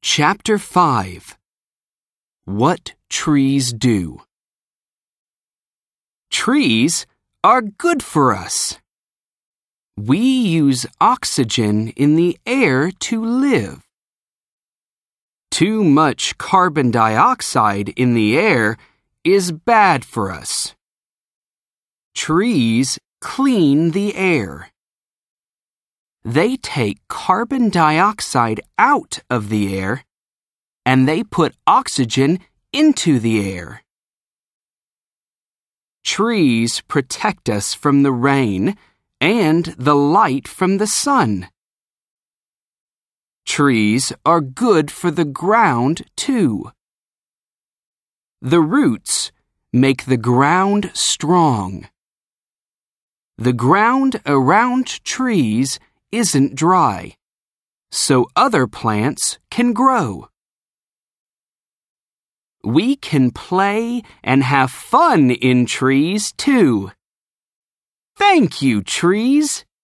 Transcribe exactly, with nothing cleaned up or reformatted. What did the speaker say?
Chapter five. What Trees Do. Trees are good for us. We use oxygen in the air to live. Too much carbon dioxide in the air is bad for us. Trees clean the air. They take carbon dioxide out of the air, and they put oxygen into the air. Trees protect us from the rain and the light from the sun. Trees are good for the ground, too. The roots make the ground strong. The ground around trees isn't dry, so other plants can grow. We can play and have fun in trees, too. Thank you, trees.